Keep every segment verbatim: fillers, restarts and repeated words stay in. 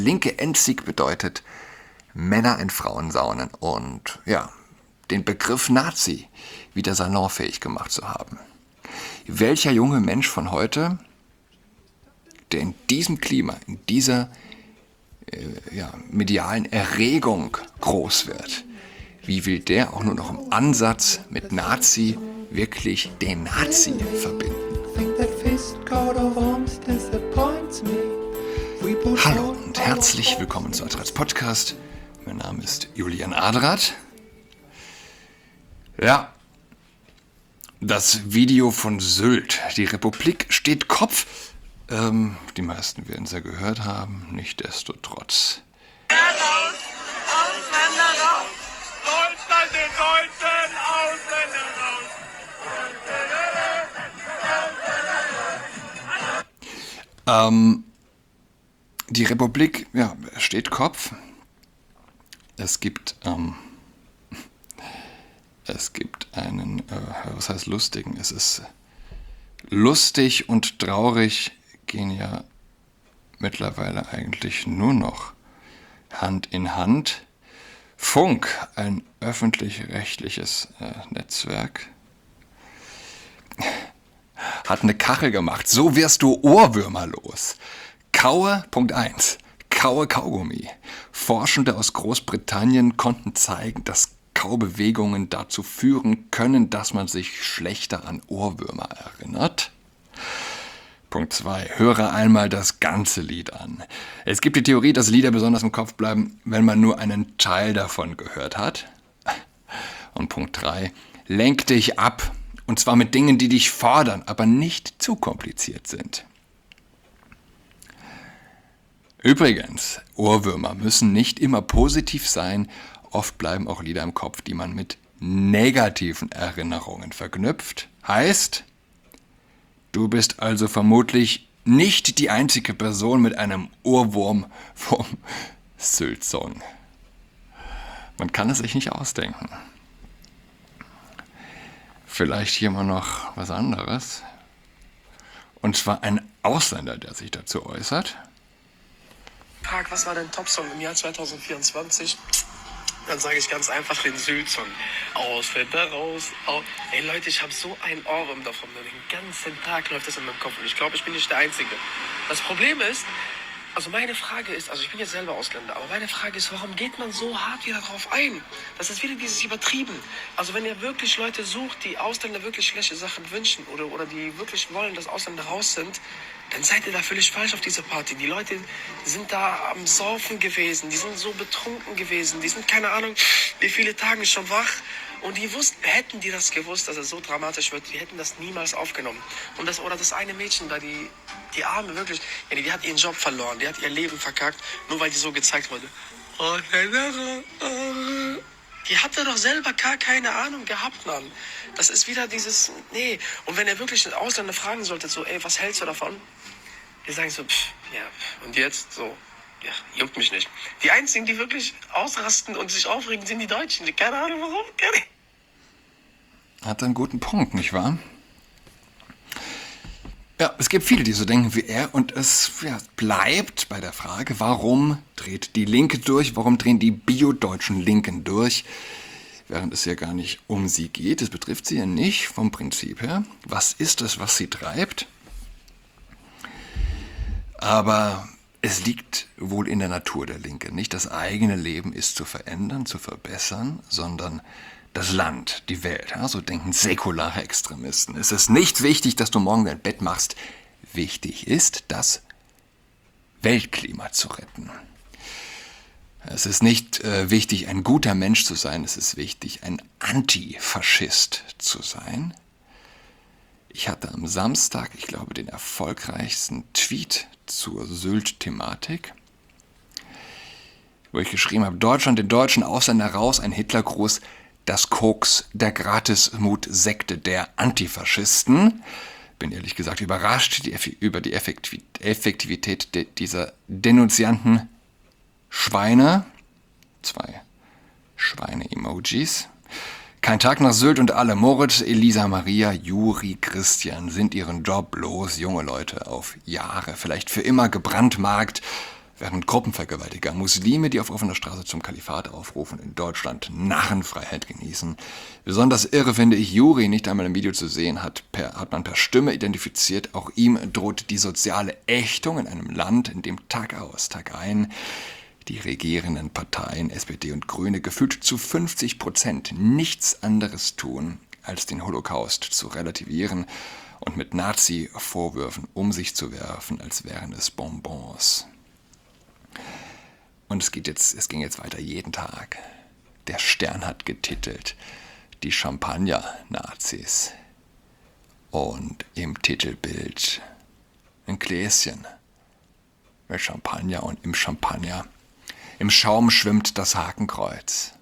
Linke Endsieg bedeutet Männer in Frauensaunen und ja, den Begriff Nazi wieder salonfähig gemacht zu haben. Welcher junge Mensch von heute, der in diesem Klima, in dieser äh, ja, medialen Erregung groß wird, wie will der auch nur noch im Ansatz mit Nazi wirklich den Nazi verbinden? Hallo und herzlich willkommen zu Adrats Podcast. Mein Name ist Julian Adrat. Ja, das Video von Sylt. Die Republik steht Kopf. Ähm, die meisten werden es ja gehört haben, nichtsdestotrotz. Raus, Ausländer raus! Deutschland den Deutschen, Ausländer raus! Ähm, die Republik, ja, steht Kopf. Es gibt, ähm, es gibt einen, äh, was heißt lustigen? Es ist lustig und traurig gehen ja mittlerweile eigentlich nur noch Hand in Hand. Funk, ein öffentlich-rechtliches äh, Netzwerk, hat eine Kachel gemacht. So wirst du Ohrwürmer los. Kaue, Punkt eins. Kaue Kaugummi. Forschende aus Großbritannien konnten zeigen, dass Kaubewegungen dazu führen können, dass man sich schlechter an Ohrwürmer erinnert. Punkt zwei. Höre einmal das ganze Lied an. Es gibt die Theorie, dass Lieder besonders im Kopf bleiben, wenn man nur einen Teil davon gehört hat. Und Punkt drei. Lenk dich ab. Und zwar mit Dingen, die dich fordern, aber nicht zu kompliziert sind. Übrigens, Ohrwürmer müssen nicht immer positiv sein. Oft bleiben auch Lieder im Kopf, die man mit negativen Erinnerungen verknüpft. Heißt, du bist also vermutlich nicht die einzige Person mit einem Ohrwurm vom Sylt-Song. Man kann es sich nicht ausdenken. Vielleicht hier mal noch was anderes. Und zwar ein Ausländer, der sich dazu äußert. Frag, was war dein Top-Song im Jahr zwanzig vierundzwanzig? Dann sage ich ganz einfach den Sylt-Song. Ausländer raus, aus. Ey Leute, ich habe so ein Ohrwurm davon. Den ganzen Tag läuft das in meinem Kopf und ich glaube, ich bin nicht der Einzige. Das Problem ist, also meine Frage ist, also ich bin jetzt selber Ausländer, aber meine Frage ist, warum geht man so hart wieder drauf ein? Das ist wieder dieses Übertrieben. Also wenn ihr wirklich Leute sucht, die Ausländer wirklich schlechte Sachen wünschen oder, oder die wirklich wollen, dass Ausländer raus sind, dann seid ihr da völlig falsch auf dieser Party. Die Leute sind da am Saufen gewesen, die sind so betrunken gewesen, die sind keine Ahnung, wie viele Tage schon wach. Und die wussten, hätten die das gewusst, dass es so dramatisch wird, die hätten das niemals aufgenommen. Und das, oder das eine Mädchen da, die, die Arme wirklich, ja, die, die hat ihren Job verloren, die hat ihr Leben verkackt, nur weil die so gezeigt wurde. Die hatte doch selber gar keine Ahnung gehabt, Mann. Das ist wieder dieses, nee. Und wenn ihr wirklich einen Ausländer fragen solltet, so, ey, was hältst du davon? Die sagen so, pff, ja, und jetzt? So, ja, juckt mich nicht. Die einzigen, die wirklich ausrasten und sich aufregen, sind die Deutschen. Die, keine Ahnung, warum. Keine. Hat einen guten Punkt, nicht wahr? Ja, es gibt viele, die so denken wie er und es ja, bleibt bei der Frage, warum dreht die Linke durch, warum drehen die biodeutschen Linken durch, während es ja gar nicht um sie geht. Es betrifft sie ja nicht vom Prinzip her. Was ist es, was sie treibt? Aber es liegt wohl in der Natur der Linke. Nicht das eigene Leben ist zu verändern, zu verbessern, sondern das Land, die Welt. Ja, so denken säkulare Extremisten. Es ist nicht wichtig, dass du morgen dein Bett machst. Wichtig ist, das Weltklima zu retten. Es ist nicht äh, wichtig, ein guter Mensch zu sein. Es ist wichtig, ein Antifaschist zu sein. Ich hatte am Samstag, ich glaube, den erfolgreichsten Tweet zur Sylt-Thematik, wo ich geschrieben habe, Deutschland, den deutschen Ausländer raus, ein Hitlergruß, das Koks der Gratismut-Sekte der Antifaschisten. Bin ehrlich gesagt überrascht die, über die Effektivität de, dieser denunzianten Schweine. Zwei Schweine-Emojis. Kein Tag nach Sylt und alle. Moritz, Elisa, Maria, Juri, Christian sind ihren Job los. Junge Leute auf Jahre, vielleicht für immer gebrandmarkt, Während Gruppenvergewaltiger, Muslime, die auf offener Straße zum Kalifat aufrufen, in Deutschland Narrenfreiheit genießen. Besonders irre finde ich, Juri nicht einmal im Video zu sehen, hat, per, hat man per Stimme identifiziert. Auch ihm droht die soziale Ächtung in einem Land, in dem Tag aus, Tag ein die regierenden Parteien S P D und Grüne gefühlt zu fünfzig Prozent nichts anderes tun, als den Holocaust zu relativieren und mit Nazi-Vorwürfen um sich zu werfen, als wären es Bonbons. Und es geht jetzt, es ging jetzt weiter jeden Tag. Der Stern hat getitelt, die Champagner-Nazis. Und im Titelbild ein Gläschen mit Champagner und im Champagner, im Schaum schwimmt das Hakenkreuz.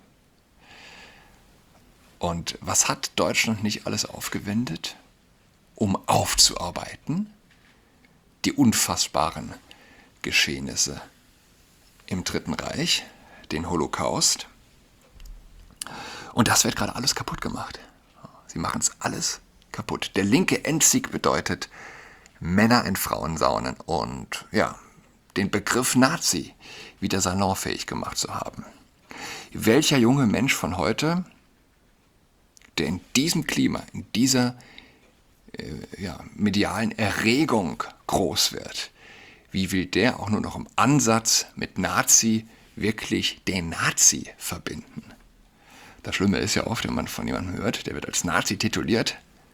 Und was hat Deutschland nicht alles aufgewendet, um aufzuarbeiten? Die unfassbaren Geschehnisse im Dritten Reich, den Holocaust. Und das wird gerade alles kaputt gemacht. Sie machen es alles kaputt. Der linke Endsieg bedeutet Männer in Frauensaunen und ja, den Begriff Nazi wieder salonfähig gemacht zu haben. Welcher junge Mensch von heute, der in diesem Klima, in dieser äh, ja, medialen Erregung groß wird, wie will der auch nur noch im Ansatz mit Nazi wirklich den Nazi verbinden? Das Schlimme ist ja oft, wenn man von jemandem hört, der wird als Nazi tituliert,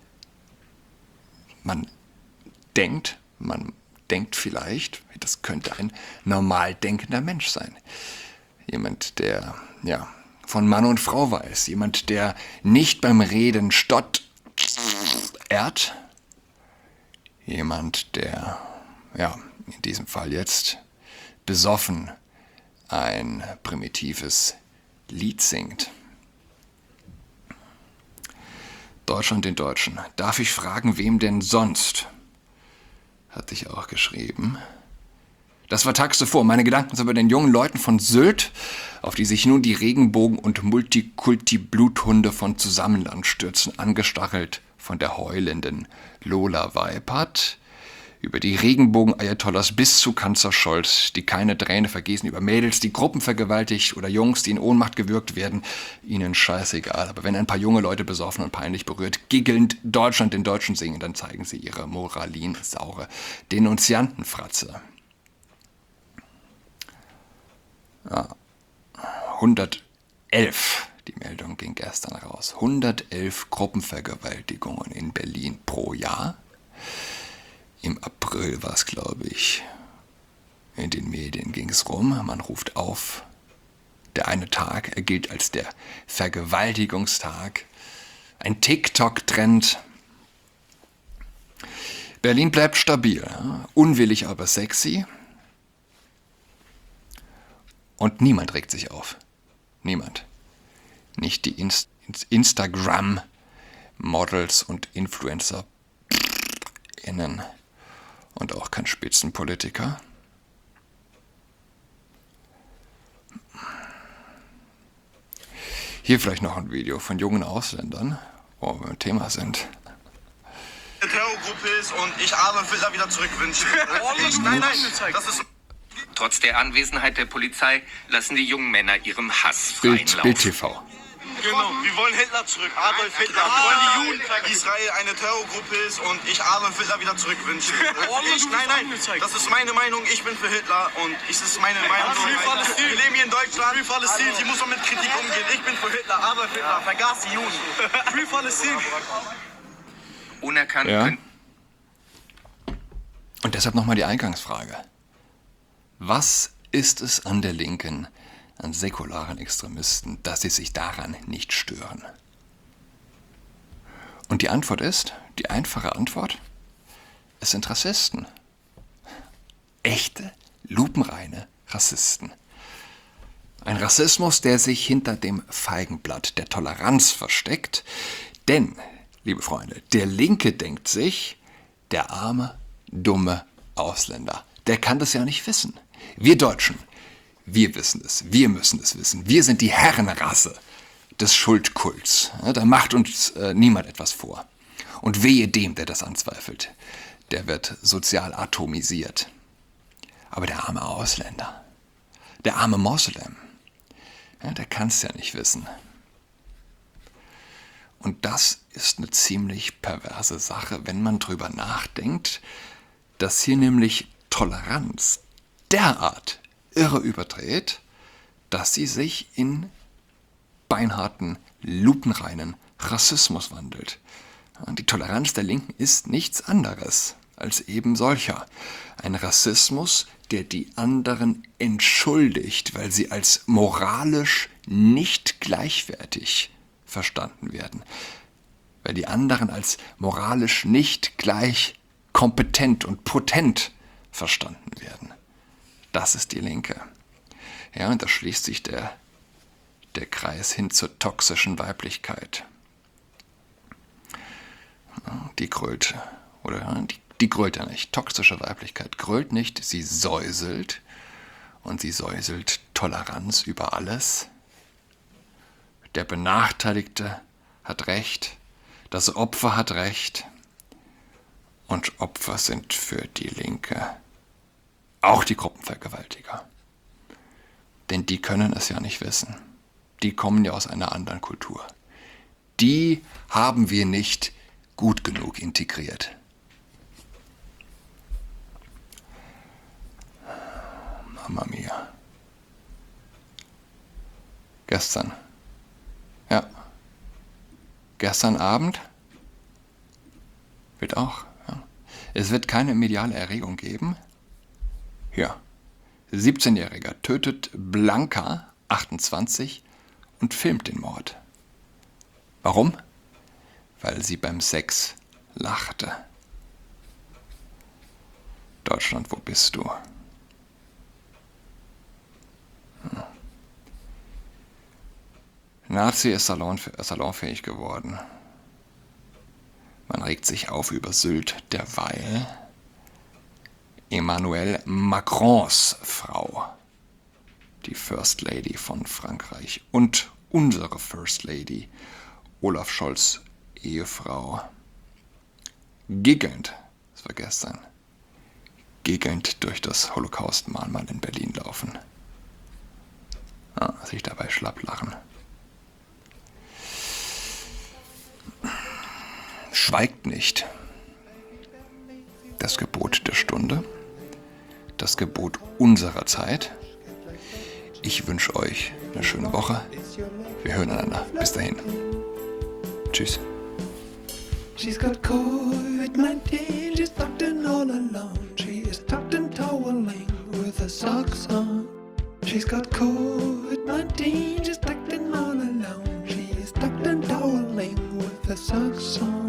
man denkt, man denkt vielleicht, das könnte ein normal denkender Mensch sein. Jemand, der ja, von Mann und Frau weiß, jemand, der nicht beim Reden stottert, jemand, der ja, in diesem Fall jetzt besoffen ein primitives Lied singt. Deutschland den Deutschen. Darf ich fragen, wem denn sonst? Hatte ich auch geschrieben. Das war tags zuvor. Meine Gedanken sind bei den jungen Leuten von Sylt, auf die sich nun die Regenbogen- und Multikulti-Bluthunde von Zusammenland stürzen, angestachelt von der heulenden Lola Weipert, über die Regenbogen-Ayatollahs bis zu Kanzler Scholz, die keine Träne vergießen, über Mädels, die gruppenvergewaltigt oder Jungs, die in Ohnmacht gewürgt werden, ihnen scheißegal. Aber wenn ein paar junge Leute besoffen und peinlich berührt, giggelnd Deutschland den Deutschen singen, dann zeigen sie ihre moralin-saure Denunziantenfratze. Ja. hundertelf, die Meldung ging gestern raus, hundertelf Gruppenvergewaltigungen in Berlin pro Jahr. Im April war es, glaube ich, in den Medien ging es rum, man ruft auf, der eine Tag, er gilt als der Vergewaltigungstag, ein TikTok-Trend. Berlin bleibt stabil, unwillig, aber sexy. Und niemand regt sich auf. Niemand. Nicht die Inst- Instagram-Models und InfluencerInnen. Und auch kein Spitzenpolitiker. Hier vielleicht noch ein Video von jungen Ausländern, wo wir beim Thema sind. Eine Terrorgruppe ist und ich Adolf Hitler wieder zurückwünschen. Ich, nein, nein, das ist... Trotz der Anwesenheit der Polizei lassen die jungen Männer ihrem Hass freien Bild, Lauf. Bild T V. Genau, wir wollen Hitler zurück. Adolf Hitler. Wir wollen die Juden, Israel eine Terrorgruppe ist und ich Adolf Hitler wieder zurückwünschen. Ich, nein, nein, das ist meine Meinung. Ich bin für Hitler und es ist meine Meinung. Wir leben hier in Deutschland. Free Palästin. Hier muss man mit Kritik umgehen. Ich bin für Hitler. Adolf Hitler. Vergaß die Juden. Free Palästin. Unerkannt Ja. können Und deshalb nochmal die Eingangsfrage. Was ist es an der Linken, an säkularen Extremisten, dass sie sich daran nicht stören? Und die Antwort ist, die einfache Antwort, es sind Rassisten. Echte, lupenreine Rassisten. Ein Rassismus, der sich hinter dem Feigenblatt der Toleranz versteckt. Denn, liebe Freunde, der Linke denkt sich, der arme, dumme Ausländer, der kann das ja nicht wissen. Wir Deutschen, wir wissen es, wir müssen es wissen. Wir sind die Herrenrasse des Schuldkults. Ja, da macht uns äh, niemand etwas vor. Und wehe dem, der das anzweifelt. Der wird sozial atomisiert. Aber der arme Ausländer, der arme Moslem, ja, der kann es ja nicht wissen. Und das ist eine ziemlich perverse Sache, wenn man drüber nachdenkt, dass hier nämlich Toleranz derart irre überdreht, dass sie sich in beinharten, lupenreinen Rassismus wandelt. Die Toleranz der Linken ist nichts anderes als eben solcher. Ein Rassismus, der die anderen entschuldigt, weil sie als moralisch nicht gleichwertig verstanden werden. Weil die anderen als moralisch nicht gleich kompetent und potent verstanden werden. Das ist die Linke. Ja, und da schließt sich der, der Kreis hin zur toxischen Weiblichkeit. Die grölt, oder die, die grölt ja nicht. Toxische Weiblichkeit grölt nicht, sie säuselt. Und sie säuselt Toleranz über alles. Der Benachteiligte hat Recht, das Opfer hat Recht. Und Opfer sind für die Linke auch die Gruppenvergewaltiger. Denn die können es ja nicht wissen. Die kommen ja aus einer anderen Kultur. Die haben wir nicht gut genug integriert. Mamma mia. Gestern. Ja. Gestern Abend wird auch. Ja. Es wird keine mediale Erregung geben. Ja. siebzehnjähriger tötet Blanca, achtundzwanzig, und filmt den Mord. Warum? Weil sie beim Sex lachte. Deutschland, wo bist du? Hm. Nazi ist salonf- salonfähig geworden. Man regt sich auf über Sylt, derweil Emmanuel Macrons Frau, die First Lady von Frankreich, und unsere First Lady, Olaf Scholz' Ehefrau, giggelnd, das war gestern, giggelnd durch das Holocaust-Mahnmal in Berlin laufen. Ah, sich dabei schlapp lachen. Schweigt nicht. Das Gebot der Stunde, das Gebot unserer Zeit. Ich wünsche euch eine schöne Woche. Wir hören einander. Bis dahin. Tschüss. She's got COVID nineteen, she's tucked in all alone. She is tucked in toweling with her socks on. She's got COVID nineteen, she's tucked in all alone. She is tucked in toweling with her socks on.